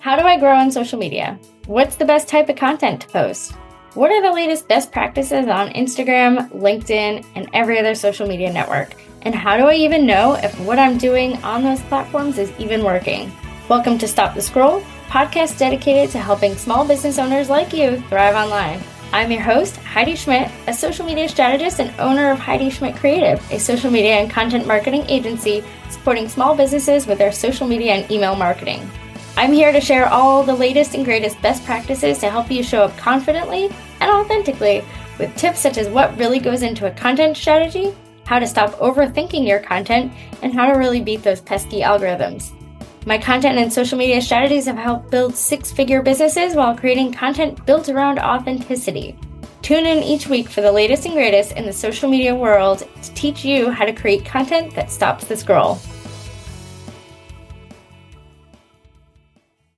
How do I grow on social media? What's the best type of content to post? What are the latest best practices on Instagram, LinkedIn, and every other social media network? And how do I even know if what I'm doing on those platforms is even working? Welcome to Stop the Scroll, podcast dedicated to helping small business owners like you thrive online. I'm your host, Heidi Schmidt, a social media strategist and owner of Heidi Schmidt Creative, a social media and content marketing agency supporting small businesses with their social media and email marketing. I'm here to share all the latest and greatest best practices to help you show up confidently and authentically with tips such as what really goes into a content strategy, how to stop overthinking your content, and how to really beat those pesky algorithms. My content and social media strategies have helped build six-figure businesses while creating content built around authenticity. Tune in each week for the latest and greatest in the social media world to teach you how to create content that stops the scroll.